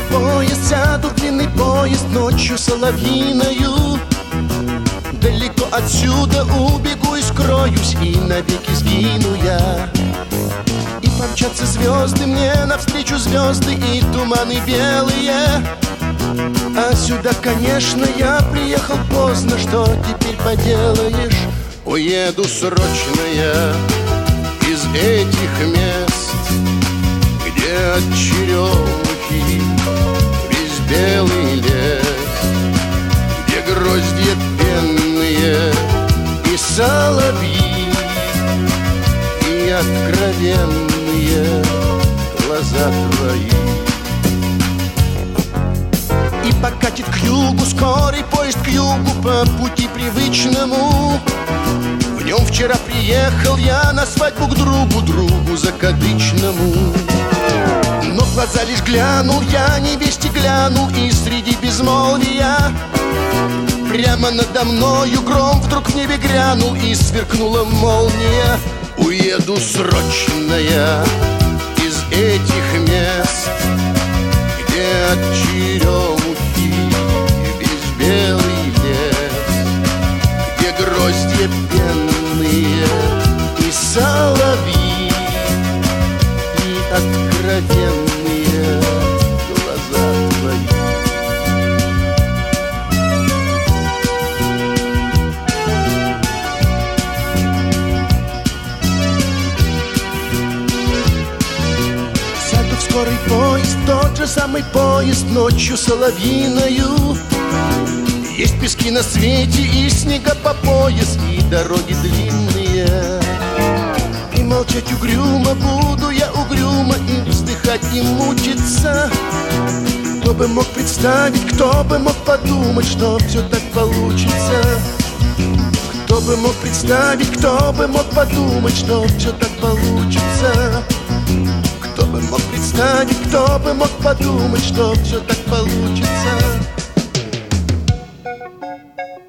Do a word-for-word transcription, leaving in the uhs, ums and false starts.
поезд, сяду в длинный поезд ночью соловьиною. Далеко отсюда убегу и скроюсь, и навеки сгину я. И помчатся звезды мне навстречу, звезды и туманы белые. А сюда, конечно, я приехал поздно, что теперь поделаешь? Уеду срочно я из этих мест, где от черемухи весь белый лес, где гроздья пенные и соловьи, и откровенные глаза твои. И покатит к югу скорый поезд, к югу по пути привычному. В нем вчера приехал я на свадьбу к другу, другу закадычному. Но в глаза лишь глянул я, невесте глянул, и среди безмолвия прямо надо мною гром вдруг в небе грянул, и сверкнула молния. Уеду срочно я из этих мест, где от черемухи весь белый лес, где гроздья пенные и соловьи, и откровенные глаза твои. Сяду в скорый поезд, тот же самый поезд ночью соловьиною. Есть пески на свете и снега по пояс, и дороги длинные. И молчать угрюмо буду я угрюмо, и вздыхать и мучиться. Кто бы мог представить, кто бы мог подумать, что все так получится? Кто бы мог представить, кто бы мог подумать, что все так получится? Кто бы мог представить, кто бы мог подумать, что все так получится?